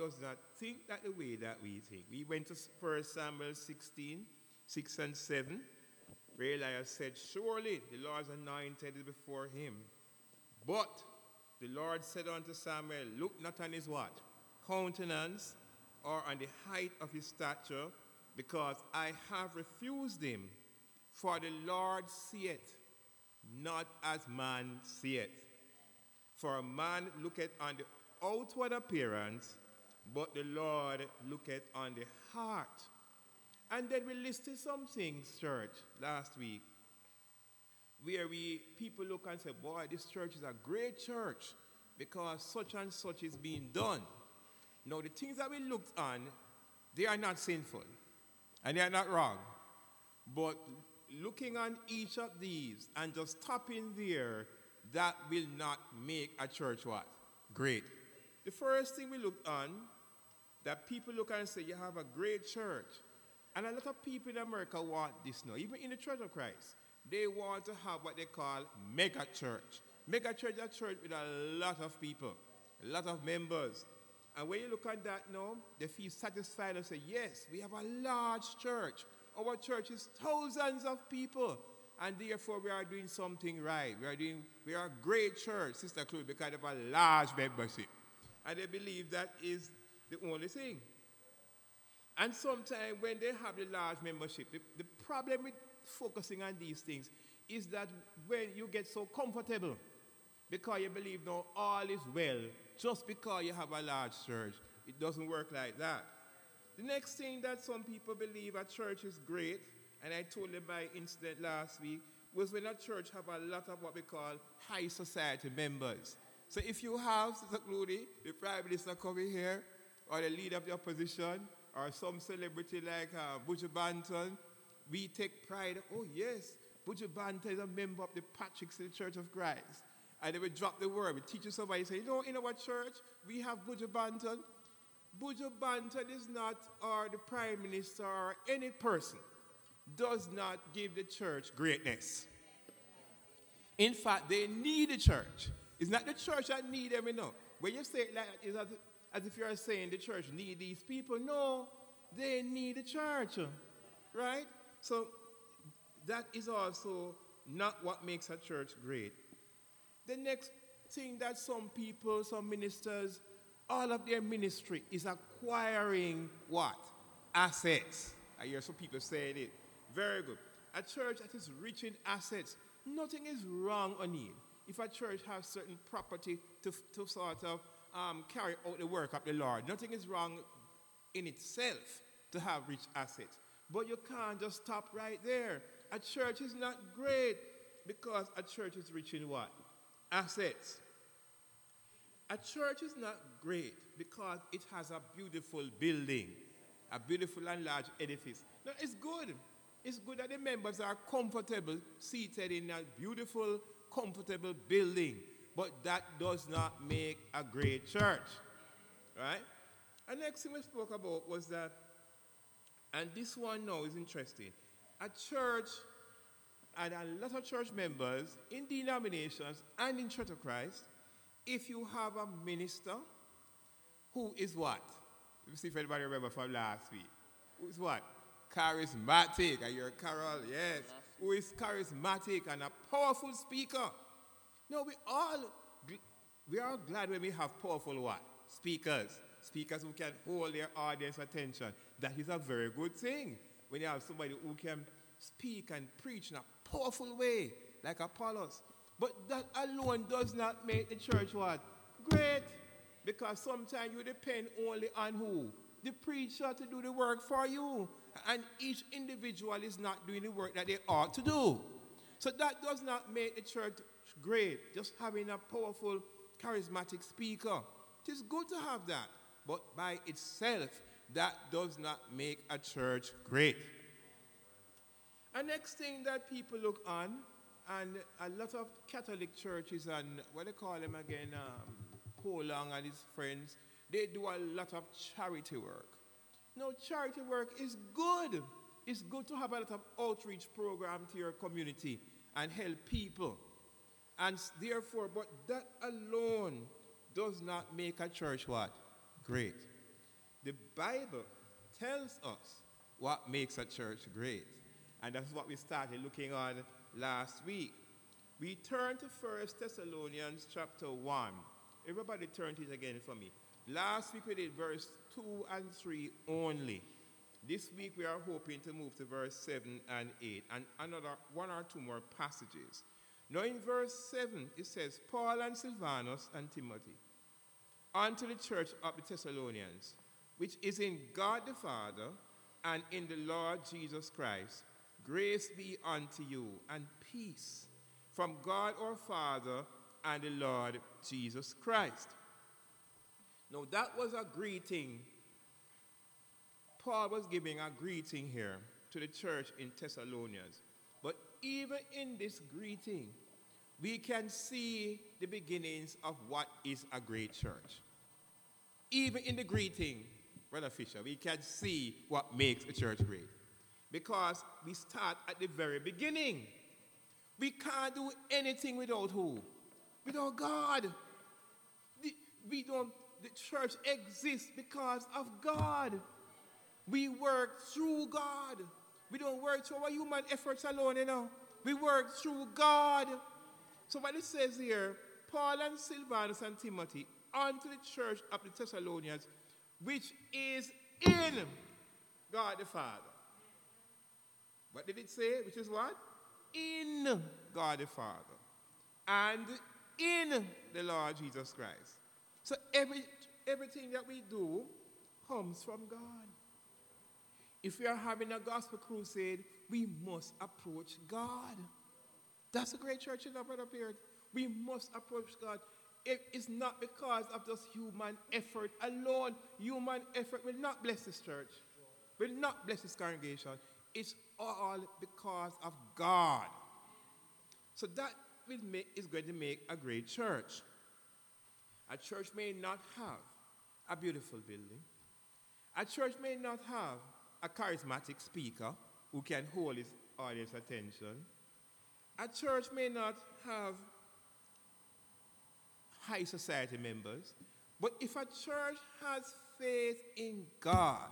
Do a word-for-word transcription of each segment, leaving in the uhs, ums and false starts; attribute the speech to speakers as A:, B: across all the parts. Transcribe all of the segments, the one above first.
A: does not think that the way that we think. We went to First Samuel sixteen, six and seven, where Elias said, surely the Lord's anointed is before him. But the Lord said unto Samuel, look not on his what? Countenance, or on the height of his stature, because I have refused him. For the Lord seeth, not as man seeth. For a man looketh on the outward appearance, but the Lord looketh on the heart. And then we listed some things, church, last week, where we people look and say, boy, this church is a great church because such and such is being done. Now, the things that we looked on, they are not sinful and they are not wrong. But looking on each of these and just stopping there, that will not make a church what? Great. The first thing we looked on, that people look and say, you have a great church. And a lot of people in America want this now, even in the Church of Christ. They want to have what they call mega church. Mega church is a church with a lot of people, a lot of members. And when you look at that now, they feel satisfied and say, yes, we have a large church. Our church is thousands of people. And therefore, we are doing something right. We are doing, we are a great church, Sister Chloe, because of a large membership. And they believe that is the only thing. And sometimes when they have the large membership, the, the problem with focusing on these things is that when you get so comfortable, because you believe now all is well, just because you have a large church, it doesn't work like that. The next thing that some people believe a church is great, and I told them my incident last week, was when a church have a lot of what we call high society members. So if you have, Sister Clooney, the Prime Minister coming here, or the leader of the opposition, or some celebrity like uh, Buju Banton, we take pride, oh yes, Buju Banton is a member of the Patrick's in the Church of Christ. And they will drop the word. We teach you somebody, say, you know, in our church, we have Buju Banton. Buju Banton is not, or the Prime Minister, or any person, does not give the church greatness. In fact, they need the church. It's not the church that need them, you know. When you say it like that, it's as, as if you're saying the church need these people. No, they need the church, right? So that is also not what makes a church great. The next thing that some people, some ministers, all of their ministry is acquiring what? Assets. I hear some people saying it. Very good. A church that is rich in assets, nothing is wrong on it. If a church has certain property to, to sort of um, carry out the work of the Lord, nothing is wrong in itself to have rich assets. But you can't just stop right there. A church is not great because a church is rich in what? Assets. A church is not great because it has a beautiful building, a beautiful and large edifice. No, it's good. It's good that the members are comfortable, seated in a beautiful, comfortable building. But that does not make a great church. Right? And next thing we spoke about was that, and this one now is interesting, a church and a lot of church members in denominations and in Church of Christ, if you have a minister who is what? Let me see if anybody remember from last week. Who is what? Charismatic. I hear Carol, yes. Who is charismatic and a powerful speaker. No, we all, we are glad when we have powerful what? Speakers. Speakers who can hold their audience attention. That is a very good thing. When you have somebody who can speak and preach in a powerful way, like Apollos. But that alone does not make the church what? Great. Because sometimes you depend only on who? The preacher to do the work for you. And each individual is not doing the work that they ought to do. So that does not make the church great. Just having a powerful, charismatic speaker. It is good to have that. But by itself, that does not make a church great. And next thing that people look on, and a lot of Catholic churches and what they call them again, um, Paul Long and his friends, they do a lot of charity work. Now, charity work is good. It's good to have a lot of outreach program to your community and help people. And therefore, but that alone does not make a church what? Great. The Bible tells us what makes a church great. And that's what we started looking on last week. We turn to First Thessalonians chapter one. Everybody turn to it again for me. Last week we did verse two and three only. This week we are hoping to move to verse seven and eight and another one or two more passages. Now in verse seven it says, Paul and Silvanus and Timothy, unto the church of the Thessalonians, which is in God the Father and in the Lord Jesus Christ, grace be unto you and peace from God our Father and the Lord Jesus Christ. Now that was a greeting. Paul was giving a greeting here to the church in Thessalonians. But even in this greeting, we can see the beginnings of what is a great church. Even in the greeting, Brother Fisher, we can see what makes a church great. Because we start at the very beginning. We can't do anything without who? Without God. The, we don't, the church exists because of God. We work through God. We don't work through our human efforts alone, you know. We work through God. So what it says here, Paul and Silvanus and Timothy, unto the church of the Thessalonians, which is in God the Father. What did it say? Which is what? In God the Father. And in the Lord Jesus Christ. So every, everything that we do comes from God. If we are having a gospel crusade, we must approach God. That's a great church in the Brother Beard. We must approach God. It is not because of just human effort alone. Human effort will not bless this church, will not bless this congregation. It's all because of God. So that will make, is going to make a great church. A church may not have a beautiful building. A church may not have a charismatic speaker who can hold his audience attention. A church may not have high society members, but if a church has faith in God,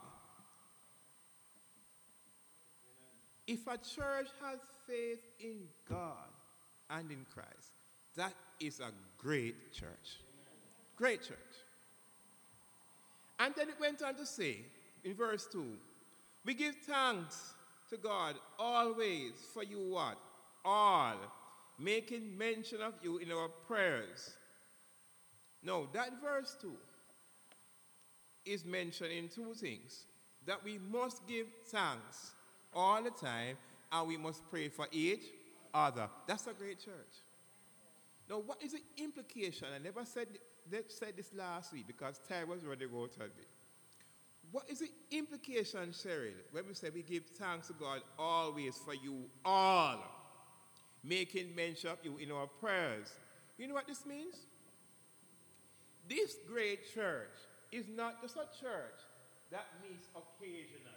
A: if a church has faith in God and in Christ, that is a great church. Great church. And then it went on to say in verse two, we give thanks to God always for you what? All, making mention of you in our prayers. No, that verse two is mentioning two things. That we must give thanks all the time, and we must pray for each other. That's a great church. Now, what is the implication? I never said, said this last week because time was ready to go to me. What is the implication, Cheryl, when we say we give thanks to God always for you all, making mention of you in our prayers? You know what this means? This great church is not just a church that meets occasionally.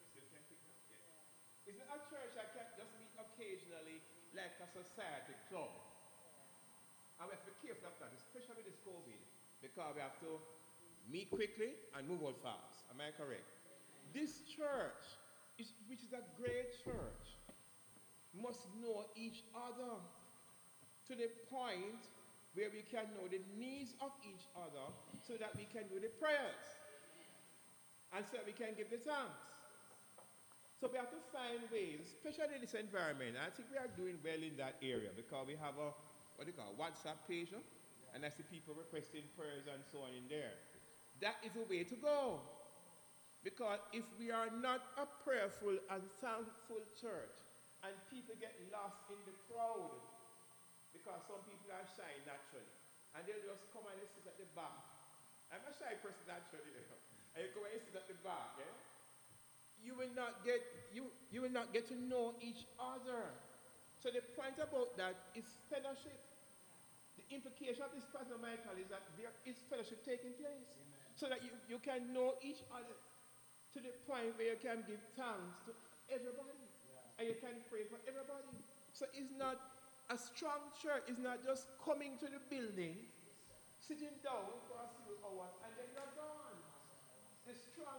A: It's not a church that can just meet occasionally like a society club. And we have to be careful of that, especially with this COVID, because we have to meet quickly and move on fast. Am I correct? This church, is, which is a great church, must know each other to the point where we can know the needs of each other so that we can do the prayers and so that we can give the thanks. So we have to find ways, especially in this environment. I think we are doing well in that area because we have a, what do you call, WhatsApp page, no? And I see people requesting prayers and so on in there. That is the way to go. Because if we are not a prayerful and thankful church, and people get lost in the crowd, because some people are shy naturally, and they'll just come and they sit at the back. I'm a shy person naturally, you know. And you come and you sit at the back, yeah? You will not get you you will not get to know each other. So the point about that is fellowship. The implication of this Pastor Michael is that there is fellowship taking place. Amen. So that you, you can know each other to the point where you can give thanks to everybody. Yeah. And you can pray for everybody. So it's not a strong church, is not just coming to the building, sitting down for a few hours, and then you're gone. The strong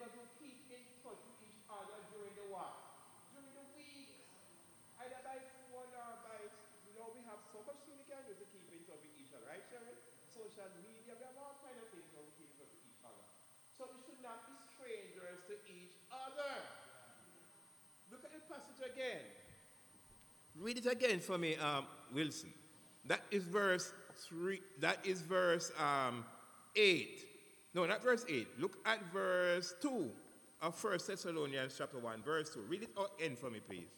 A: members who keep in touch with each other during the what? During the week. Either by phone or by, you know, we have so much thing we can do to keep in touch with each other, right, Sharon? Social media, we have all kind of things how we keep in touch with each other. So we should not be strangers to each other. Look at the passage again. Read it again for me, um, Wilson. That is verse three. That is verse um, eight. No, not verse eight. Look at verse two of First Thessalonians chapter one, verse two. Read it again for me, please.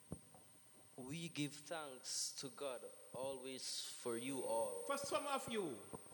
B: We give thanks to God always for you all.
A: For some of you,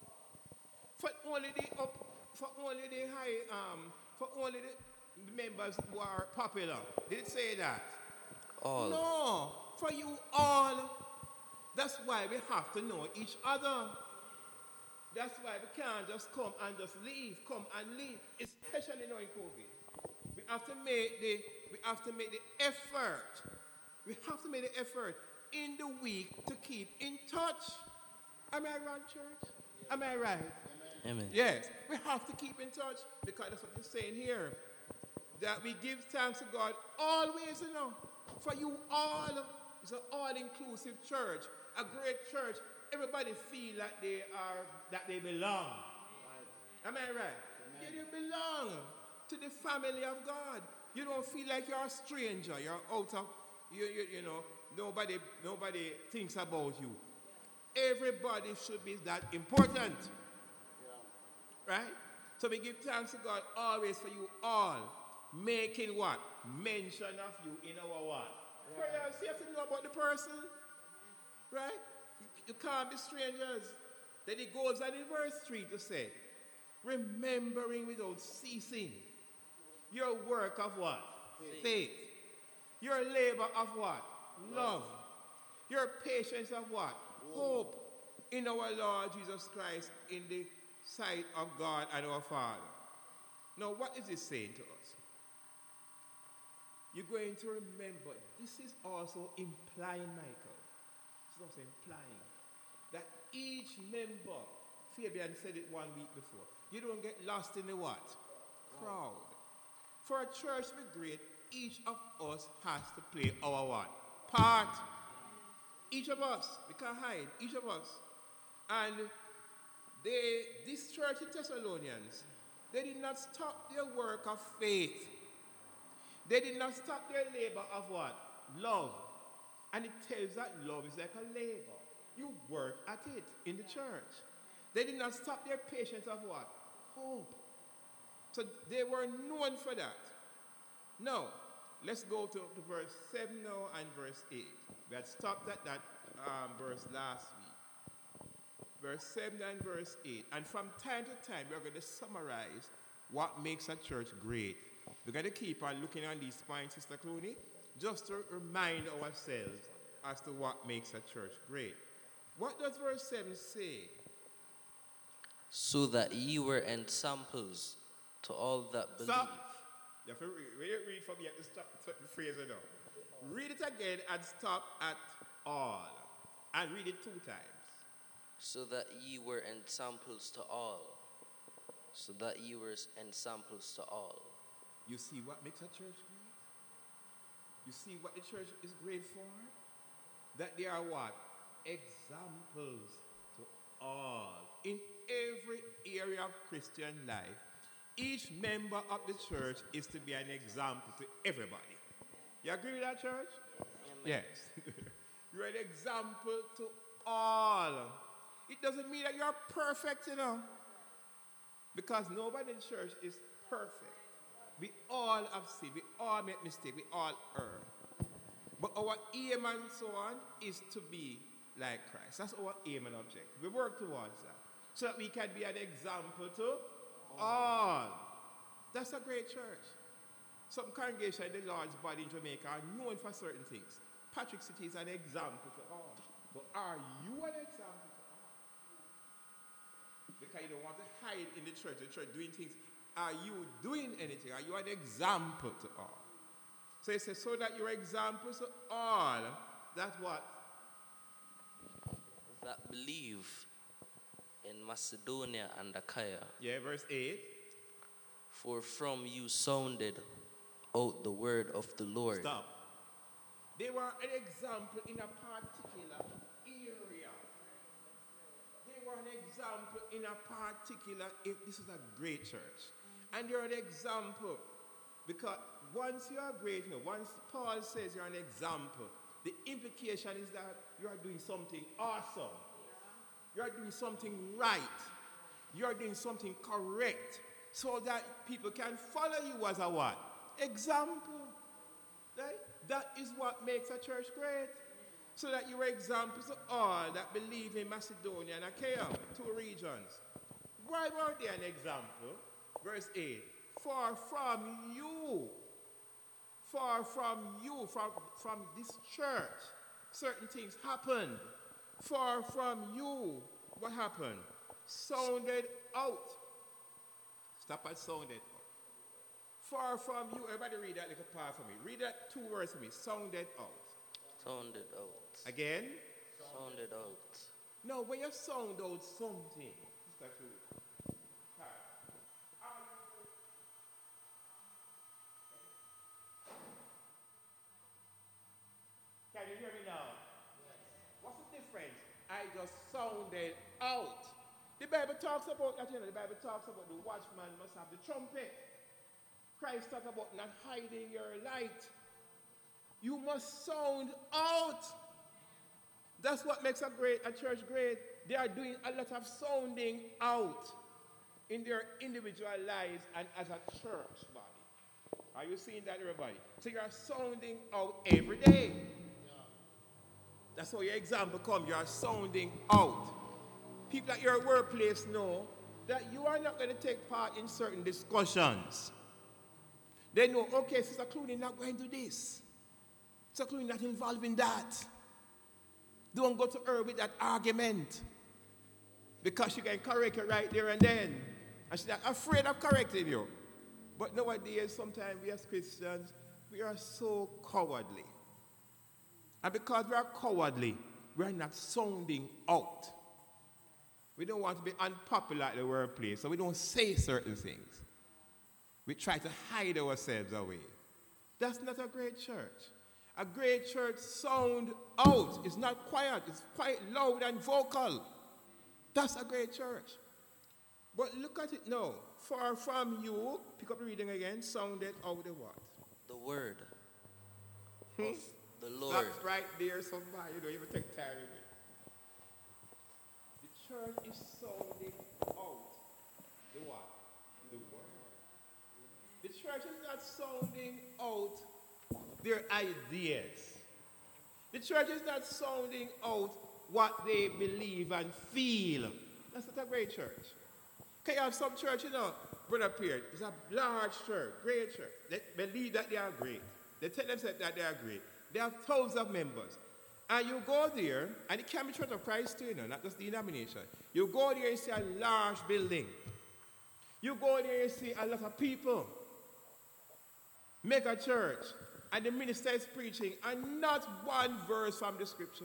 A: for only the up, for only the high, um, for only the members who are popular. Did it say that?
B: All.
A: No, for you all. That's why we have to know each other. That's why we can't just come and just leave, come and leave, especially now in COVID. We have to make the, we have to make the effort. We have to make the effort in the week to keep in touch. Am I right, church? Am I right?
B: Amen.
A: Yes, we have to keep in touch because that's what it's saying here. That we give thanks to God always, you know, for you all. It's an all-inclusive church, a great church. Everybody feel like they are, that they belong. Am I right? Yeah, you belong to the family of God. You don't feel like you're a stranger. You're out of, you, you, you know, nobody, nobody thinks about you. Everybody should be that important. Right? So we give thanks to God always for you all. Making what? Mention of you in our what? Prayers. You have to know about the person. Right? You, you can't be strangers. Then it goes on in verse three to say, remembering without ceasing your work of what? Faith. Faith. Your labor of what? Love. Love. Your patience of what? Hope. Hope in our Lord Jesus Christ in the sight of God and our Father. Now, what is it saying to us? You're going to remember, this is also implying, Michael, it's also implying that each member, Fabian said it one week before, you don't get lost in the what? Crowd. For a church to be great, each of us has to play our what? Part. Each of us. We can't hide. Each of us. And they, this church in Thessalonians, they did not stop their work of faith. They did not stop their labor of what? Love. And it tells that love is like a labor. You work at it in the church. They did not stop their patience of what? Hope. So they were known for that. Now, let's go to, to verse seven now and verse eight. We had stopped at that um, verse last week. Verse seven and verse eight. And from time to time, we're going to summarize what makes a church great. We're going to keep on looking on these points, Sister Clooney, just to remind ourselves as to what makes a church great. What does verse seven say?
B: So that ye were ensamples to all that believe.
A: Stop. You have to read, read, read from here to stop the phrase now. Read it again and stop at all. And read it two times.
B: So that ye were ensamples to all. So that ye were ensamples to all.
A: You see what makes a church great? You see what the church is great for? That they are what? Examples to all. In every area of Christian life, each member of the church is to be an example to everybody. You agree with that, church?
B: Amen.
A: Yes. You're an example to all. It doesn't mean that you're perfect, you know. Because nobody in church is perfect. We all have sinned. We all make mistakes. We all err. But our aim and so on is to be like Christ. That's our aim and objective. We work towards that. So that we can be an example to all. That's a great church. Some congregation in the Lord's body in Jamaica are known for certain things. Patrick City is an example to all. But are you an example to all? Because you don't want to hide in the church, the church doing things. Are you doing anything? Are you an example to all? So it says, so that you're examples to all. That's what?
B: That believe in Macedonia and Achaia.
A: Yeah, verse eight.
B: For from you sounded out the word of the Lord.
A: Stop. They were an example in a particular area. They were an example in a particular, if this is a great church. And they're an example because once you are great, you know, once Paul says you're an example, the implication is that you are doing something awesome. You are doing something right. You are doing something correct so that people can follow you as a what? Example. Right? That is what makes a church great. So that you are examples of all that believe in Macedonia and Achaia, two regions. Why were they an example? Verse eight. For from you, for from you, from, from this church, certain things happened. For from you, what happened? Sounded out. Stop at sounded out. Far from you, everybody read that little part for me. Read that two words for me. Sounded out.
B: Sounded out.
A: Again?
B: Sounded out.
A: No, when you sound out something. Can you hear me now? Yes. What's the difference? I just sounded out. The Bible talks about that, you know, the Bible talks about the watchman must have the trumpet. Christ talks about not hiding your light. You must sound out. That's what makes a great a church great. They are doing a lot of sounding out in their individual lives and as a church body. Are you seeing that, everybody? So you are sounding out every day. That's how your example comes. You are sounding out. People at your workplace know that you are not going to take part in certain discussions. They know, okay, Sister Clooney not going to do this. Sister Clooney not involved in that. Don't go to her with that argument. Because she can correct you right there and then. And she's not afraid of correcting you. But nowadays, sometimes we as Christians, we are so cowardly. And because we are cowardly, we are not sounding out. We don't want to be unpopular at the workplace, so we don't say certain things. We try to hide ourselves away. That's not a great church. A great church sound out. It's not quiet. It's quite loud and vocal. That's a great church. But look at it now. Far from you, pick up the reading again, sounded out the what?
B: The word
A: Hmm?
B: of the Lord.
A: That's right there, somebody. You don't even take time with it. The church is sounding out the what? The word. The church is not sounding out their ideas. The church is not sounding out what they believe and feel. That's not a great church. Can you have some church, you know, Brother Pierre, it's a large church, great church. They believe that they are great. They tell themselves that they are great. They have thousands of members. And you go there, and it can be Church of Christ too, you know, not just denomination. You go there and see a large building. You go there and see a lot of people. Mega church. And the minister is preaching, and not one verse from the scripture.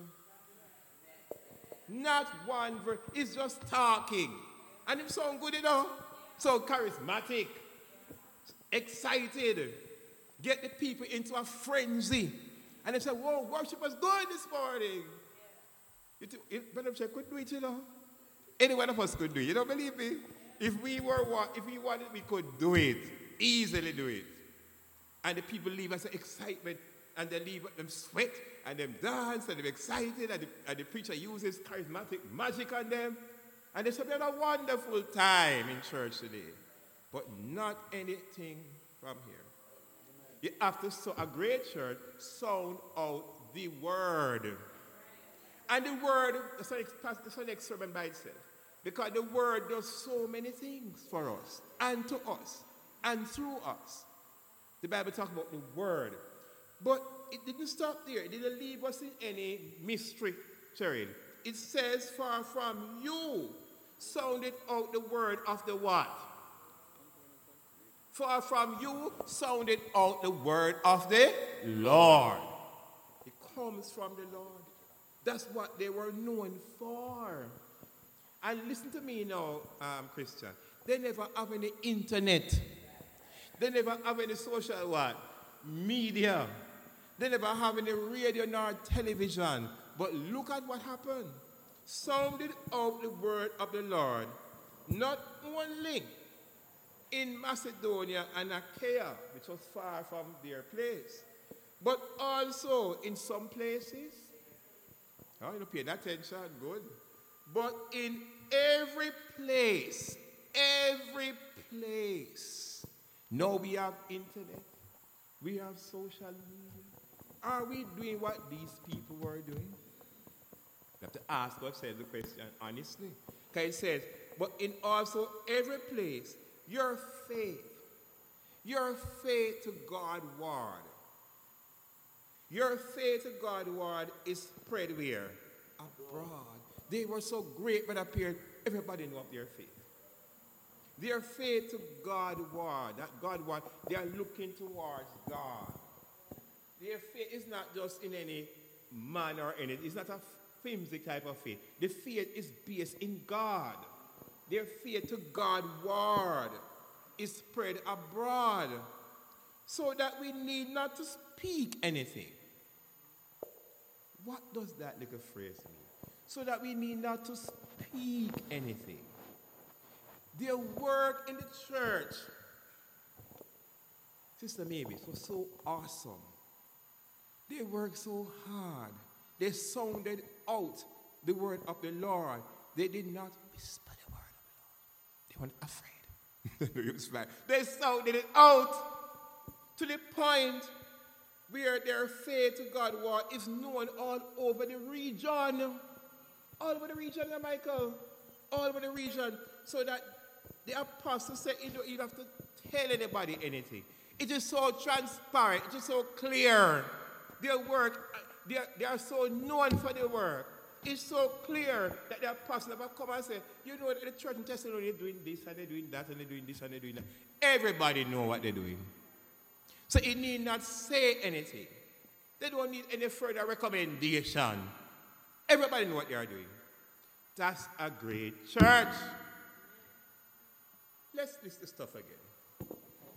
A: Not one verse. It's just talking. And it sounds good, you know. So charismatic. Excited. Get the people into a frenzy. And they say, whoa, worship was good this morning. It, Brother Che could do it, you know. Any one of us could do it. You don't believe me? If we were what, if we wanted, we could do it. Easily do it. And the people leave us excitement, and they leave them sweat, and them dance, and they're excited, and the, and the preacher uses charismatic magic on them. And they say, we had a wonderful time in church today. But not anything from here. You have to, so a great church, sound out the word. And the word, that's the next, that's the next sermon by itself. Because the word does so many things for us, and to us, and through us. The Bible talks about the word. But it didn't stop there. It didn't leave us in any mystery, Cheryl. It says, far from you, sounded out the word of the what? Far from you, sounded out the word of the Lord. It comes from the Lord. That's what they were known for. And listen to me now, um, Christian. They never have any internet. They never have any social what? Media. They never have any radio nor television. But look at what happened. Sounded out the word of the Lord, not only in Macedonia and Achaia, which was far from their place, but also in some places. Oh, you pay attention, good. But in every place, every place. Now we have internet, we have social media. Are we doing what these people were doing? You have to ask ourselves the question honestly. Because it says, but in also every place, your faith, your faith to God word, your faith to God word is spread where? Abroad. They were so great, but appeared everybody knew of their faith. Their faith to God word, that God word, they are looking towards God. Their faith is not just in any man or anything. It's not a flimsy type of faith. The faith is based in God. Their faith to God word is spread abroad, so that we need not to speak anything. What does that little phrase mean? So that we need not to speak anything. Their work in the church, Sister Mavis, was so awesome. They worked so hard. They sounded out the word of the Lord. They did not whisper the word of the Lord. They weren't afraid. They sounded it out to the point where their faith to God was is known all over the region. All over the region, Michael. All over the region. So that the apostle said you don't even have to tell anybody anything. It is so transparent. It is so clear. Their work, they are, they are so known for their work. It's so clear that the apostle never come and say, you know, the church in Thessaloniki is doing this and they're doing that and they're doing this and they're doing that. Everybody know what they're doing. So it need not say anything. They don't need any further recommendation. Everybody know what they are doing. That's a great church. Let's list the stuff again.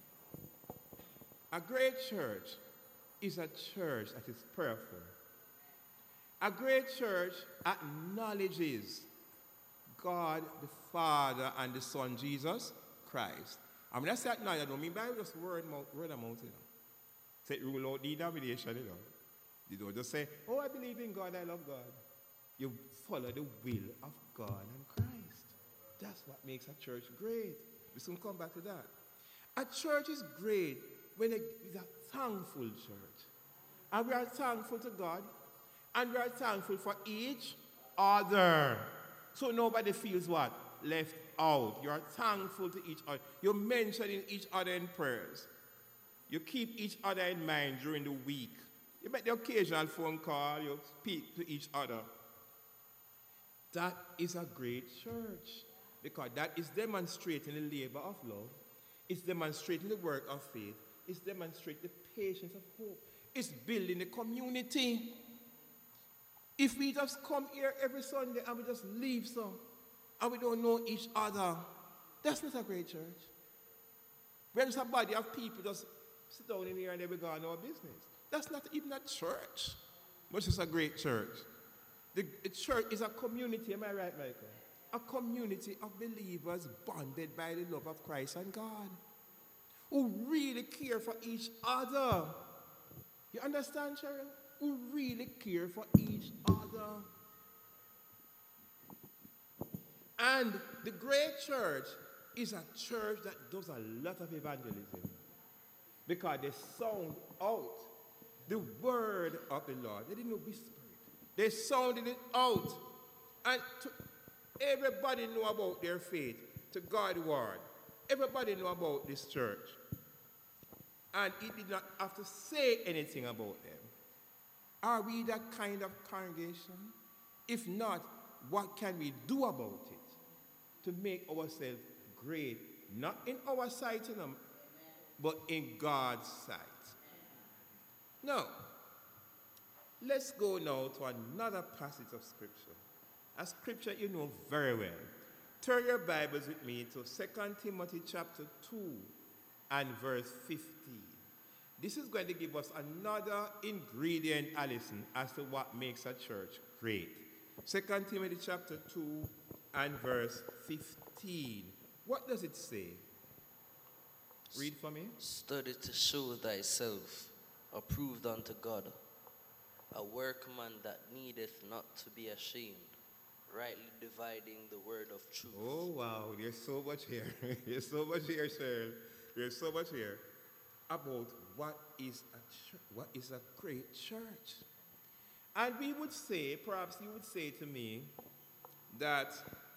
A: A great church is a church that is prayerful. A great church acknowledges God, the Father, and the Son, Jesus Christ. I mean, that's acknowledge. I don't mean by just word, word amount, you know. Say, rule out denomination, you know. You don't just say, oh, I believe in God, I love God. You follow the will of God and Christ. That's what makes a church great. We soon come back to that. A church is great when it is a thankful church. And we are thankful to God, and we are thankful for each other. So nobody feels what? Left out. You are thankful to each other. You're mentioning each other in prayers. You keep each other in mind during the week. You make the occasional phone call. You speak to each other. That is a great church, because that is demonstrating the labor of love. It's demonstrating the work of faith. It's demonstrating the patience of hope. It's building the community. If we just come here every Sunday and we just leave so, and we don't know each other, that's not a great church. We're just a body of people just sit down in here and they will go on our business. That's not even a church, but it's a great church. The, the church is a community, am I right, Michael? A community of believers bonded by the love of Christ and God, who really care for each other. You understand, Cheryl? Who really care for each other. And the great church is a church that does a lot of evangelism, because they sound out the word of the Lord. They didn't whisper it. They sounded it out. And to, everybody know about their faith to God's word. Everybody know about this church. And he did not have to say anything about them. Are we that kind of congregation? If not, what can we do about it to make ourselves great? Not in our sight, you know, but in God's sight. Now, let's go now to another passage of Scripture. A Scripture you know very well. Turn your Bibles with me to Second Timothy chapter two. and verse fifteen. This is going to give us another ingredient, Alison, as to what makes a church great. Second Timothy chapter two and verse fifteen. What does it say? Read for me.
B: Study to show thyself approved unto God, a workman that needeth not to be ashamed, rightly dividing the word of truth.
A: Oh, wow. There's so much here. There's so much here, sir. There's so much here about what is a church, what is a great church. And we would say, perhaps you would say to me, that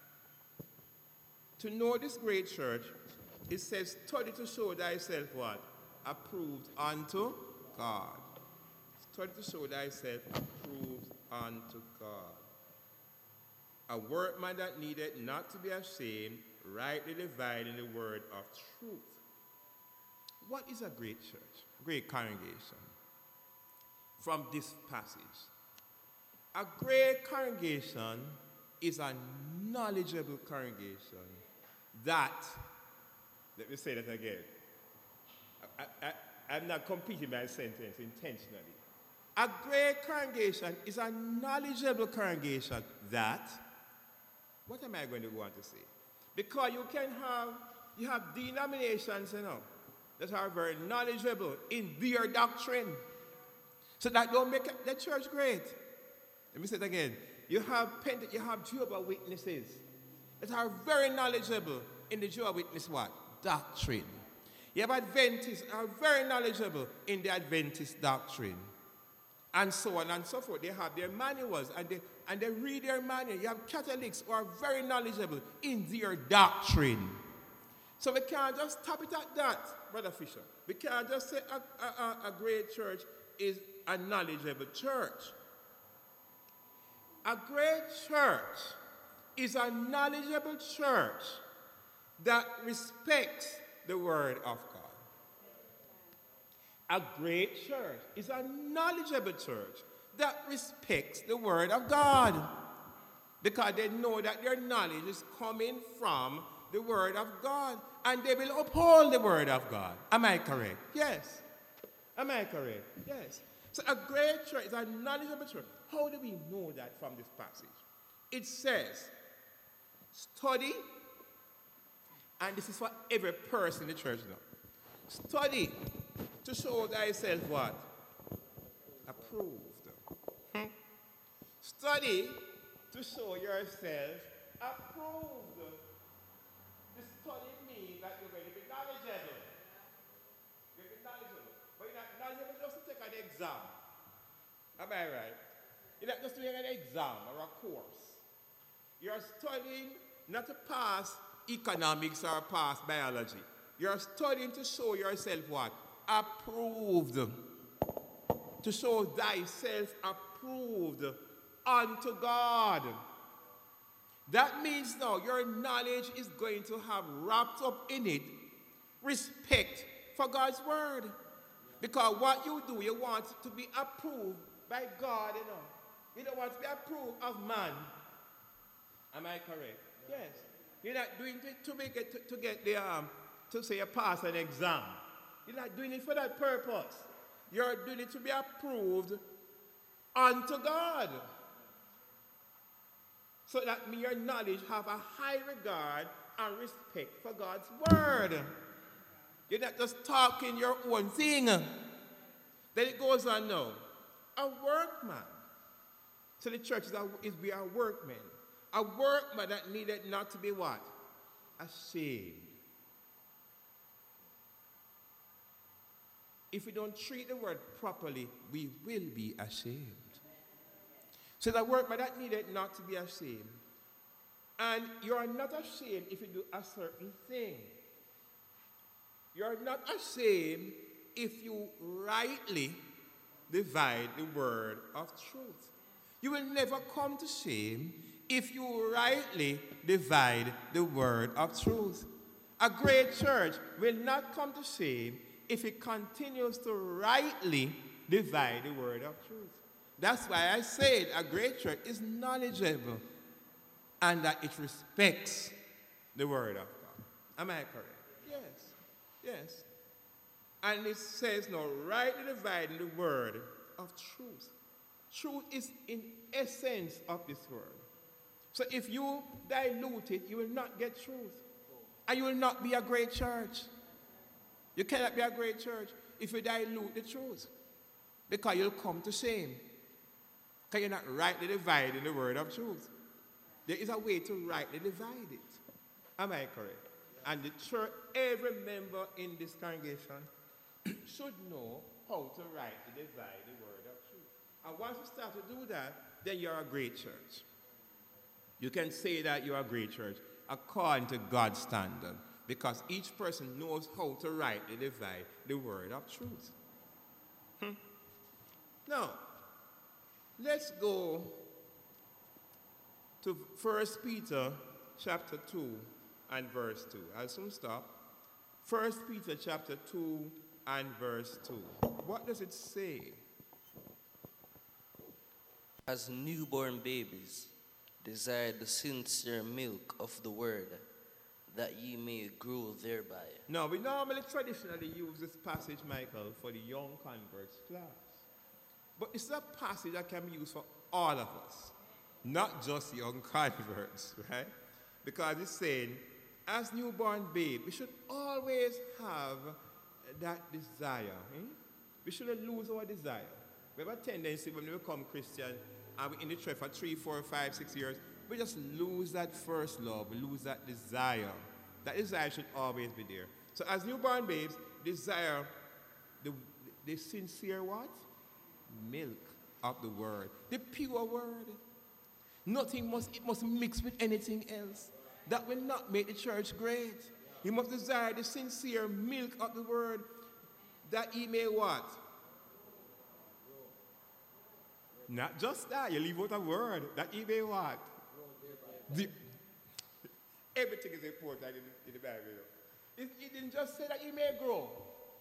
A: to know this great church, it says, study to show thyself what? Approved unto God. Study to show thyself approved unto God. A workman that needed not to be ashamed, rightly dividing the word of truth. What is a great church? Great congregation. From this passage. A great congregation is a knowledgeable congregation that, let me say that again. I, I, I'm not completing my sentence intentionally. A great congregation is a knowledgeable congregation that, what am I going to go on to say? Because you can have, you have denominations, you know, that are very knowledgeable in their doctrine. So that don't make the church great. Let me say it again. You have Pente- you have Jehovah's Witnesses that are very knowledgeable in the Jehovah's Witness what? Doctrine. You have Adventists that are very knowledgeable in the Adventist doctrine. And so on and so forth. They have their manuals and they, and they read their manual. You have Catholics who are very knowledgeable in their doctrine. So we can't just stop it at that, Brother Fisher. We can't just say a, a, a great church is a knowledgeable church. A great church is a knowledgeable church that respects the Word of God. A great church is a knowledgeable church that respects the Word of God because they know that their knowledge is coming from the Word of God and they will uphold the Word of God. Am I correct? Yes. Am I correct? Yes. So a great church is a knowledgeable church. How do we know that from this passage? It says, study, and this is for every person in the church now. Study to show thyself what? Approved. Hmm? Study to show yourself approved. The study means that you're going to be knowledgeable. You're going to be knowledgeable. But you're not knowledgeable just to take an exam. Am I right? You're not just doing an exam or a course. You're studying not to pass economics or pass biology. You're studying to show yourself what? Approved. To show thyself approved unto God. That means now your knowledge is going to have wrapped up in it respect for God's word. Because what you do, you want to be approved by God, you know. You don't want to be approved of man. Am I correct? Yes. You're not doing it to make it to, to get the um to say you pass an exam. You're not doing it for that purpose. You're doing it to be approved unto God. So that your knowledge have a high regard and respect for God's word. You're not just talking your own thing. Then it goes on now. A workman. So the church is, a, is be a workman. A workman that needed not to be what? Ashamed. If we don't treat the word properly, we will be ashamed. So the workman that needed not to be ashamed. And you are not ashamed if you do a certain thing. You are not ashamed if you rightly divide the word of truth. You will never come to shame if you rightly divide the word of truth. A great church will not come to shame if it continues to rightly divide the word of truth. That's why I said a great church is knowledgeable and that it respects the word of God. Am I correct? Yes. Yes. And it says, now, rightly dividing the word of truth. Truth is in essence of this word. So if you dilute it, you will not get truth. And you will not be a great church. You cannot be a great church if you dilute the truth. Because you'll come to shame. Because you're not rightly dividing the word of truth. There is a way to rightly divide it. Am I correct? And the church, every member in this congregation should know how to rightly divide the word of truth. And once you start to do that, then you're a great church. You can say that you're a great church according to God's standard, because each person knows how to rightly divide the word of truth. Hmm. Now, let's go to First Peter chapter two and verse two. I'll soon stop. First Peter chapter two and verse two. What does it say?
B: As newborn babies, desire the sincere milk of the word, that ye may grow thereby.
A: Now, we normally traditionally use this passage, Michael, for the young converts class. But it's a passage that can be used for all of us, not just young converts, right? Because it's saying, as newborn babe, we should always have that desire. Hmm? We shouldn't lose our desire. We have a tendency when we become Christian and we're in the church for three, four, five, six years, we just lose that first love. We lose that desire. That desire should always be there. So as newborn babes, desire the, the sincere what? Milk of the word. The pure word. Nothing must, it must mix with anything else. That will not make the church great. You must desire the sincere milk of the word, that he may what? Not just that, you leave out a word, that he may what? The, everything is important in, in the Bible. It, it didn't just say that he may grow.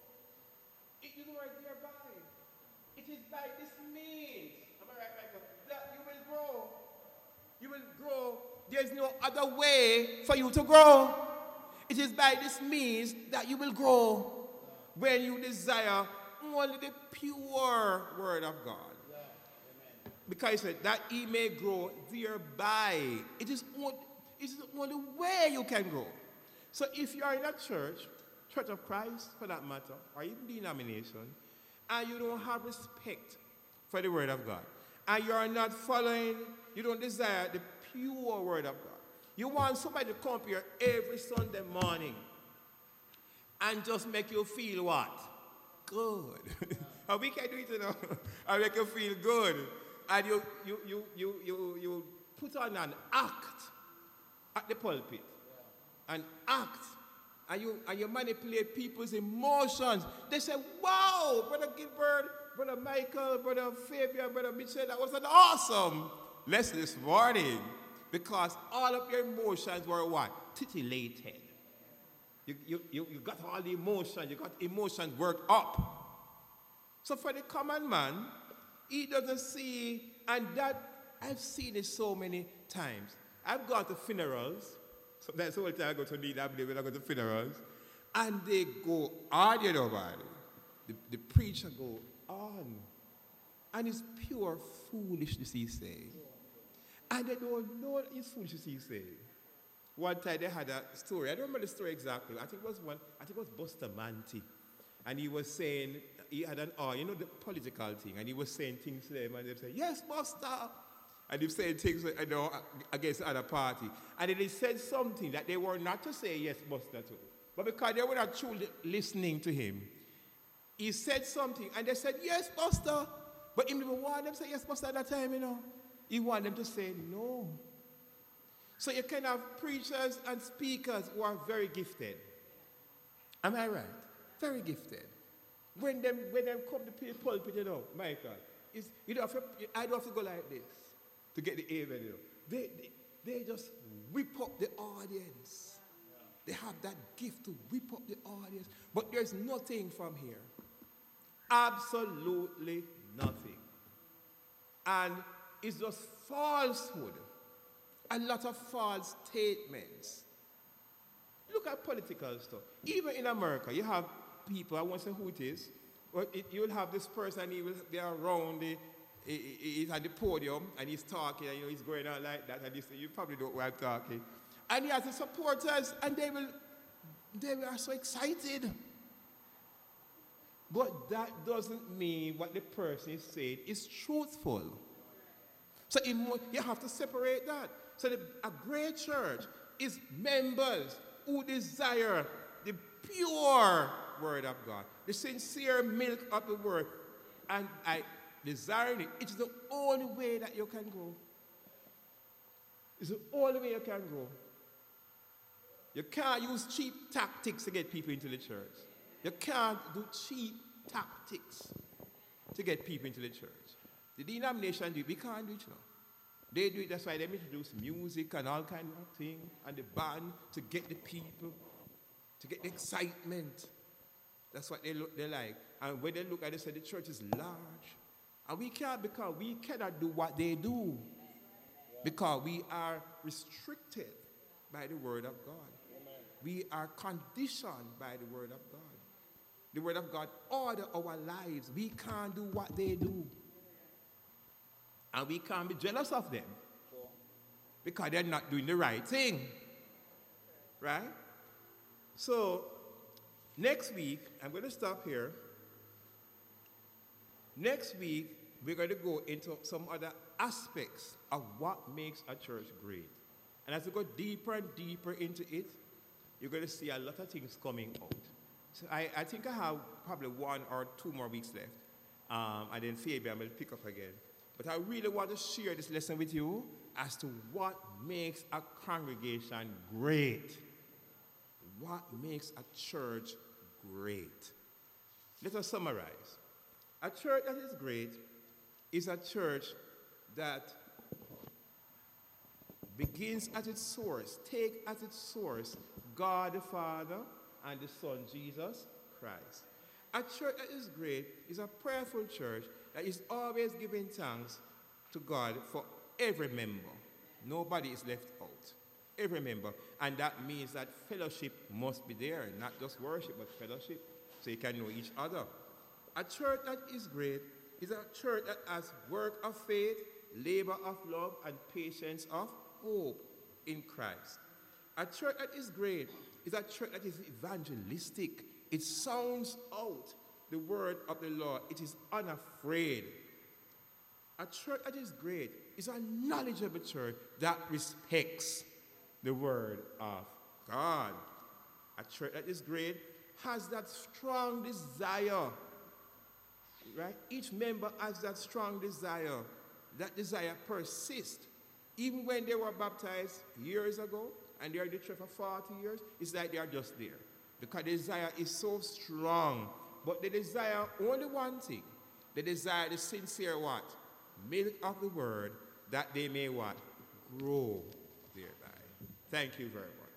A: It used the word thereby. It is by this means, am I right, Michael, that you will grow. You will grow. There's no other way for you to grow. It is by this means that you will grow when you desire only the pure word of God. Because he said that he may grow thereby. It is, only, it is the only way you can grow. So if you are in a church, Church of Christ for that matter, or even denomination, and you don't have respect for the word of God, and you are not following, you don't desire the pure word of God, you want somebody to come here every Sunday morning and just make you feel what? Good. And we can do it, you know, and make you feel good. And you, you, you, you, you, you put on an act at the pulpit. An act. And you, and you manipulate people's emotions. They say, wow, Brother Gilbert, Brother Michael, Brother Fabian, Brother Mitchell, that was an awesome lesson this morning. Because all of your emotions were what? Titillated. You, you, you, you got all the emotions, you got emotions worked up. So for the common man, he doesn't see, and that, I've seen it so many times. I've gone to funerals. Sometimes the whole time I go to D W when I go to funerals, and they go on, you know, man. The, the preacher go on. And it's pure foolishness he's saying. And they don't know it's foolishness he's saying. One time they had a story. I don't remember the story exactly. I think it was one, I think it was Buster Manti. And he was saying, he had an, oh, you know, the political thing. And he was saying things to them, and they said, yes, Buster. And he was saying things, you know, against the other party. And then he said something that they were not to say yes, Buster to. But because they were not truly listening to him, he said something, and they said, yes, Buster. But he didn't want them to say yes, Buster at that time, you know. He wanted them to say no. So you can have preachers and speakers who are very gifted. Am I right? Very gifted. When them when them come to the pulpit, you know, Michael, it's, you don't have to, I don't have to go like this to get the amen, you know. They, they, they just whip up the audience. They have that gift to whip up the audience. But there's nothing from here. Absolutely nothing. And it's just falsehood. A lot of false statements. Look at political stuff. Even in America, you have people, I won't say who it is, but it, you'll have this person, he will be around, the, he, he- he's at the podium, and he's talking, and you know, he's going on like that, and you, say, you probably don't know what I'm talking. And he has the supporters, and they will, they are so excited. But that doesn't mean what the person is saying is truthful. So it mo- you have to separate that. So the, a great church is members who desire the pure word of God, the sincere milk of the word, and I desiring it. It's the only way that you can go. It's the only way you can go. You can't use cheap tactics to get people into the church. You can't do cheap tactics to get people into the church. The denomination do it. We can't do it now. They do it. That's why they introduce music and all kind of things, and the band to get the people, to get the excitement. That's what they look. They like. And when they look at it, they say the church is large, and we can't because we cannot do what they do because we are restricted by the word of God. We are conditioned by the word of God. The word of God order our lives. We can't do what they do. And we can't be jealous of them because they're not doing the right thing. Right? So, next week, I'm going to stop here. Next week, we're going to go into some other aspects of what makes a church great. And as we go deeper and deeper into it, you're going to see a lot of things coming out. So I, I think I have probably one or two more weeks left. Um, and then Fabian will pick up again. But I really want to share this lesson with you as to what makes a congregation great. What makes a church great. Let us summarize. A church that is great is a church that begins at its source, take as its source God the Father and the Son Jesus Christ. A church that is great is a prayerful church that is always giving thanks to God for every member. Nobody is left out. Every member. And that means that fellowship must be there, not just worship, but fellowship, so you can know each other. A church that is great is a church that has work of faith, labor of love, and patience of hope in Christ. A church that is great is a church that is evangelistic. It sounds out the word of the Lord. It is unafraid. A church that is great is a knowledgeable church that respects the word of God. A church that is great has that strong desire. Right? Each member has that strong desire. That desire persists. Even when they were baptized years ago, and they are in the church for forty years, it's like they are just there. Because the desire is so strong. But they desire only one thing. They desire the sincere what? Milk of the word, that they may what? Grow thereby. Thank you very much.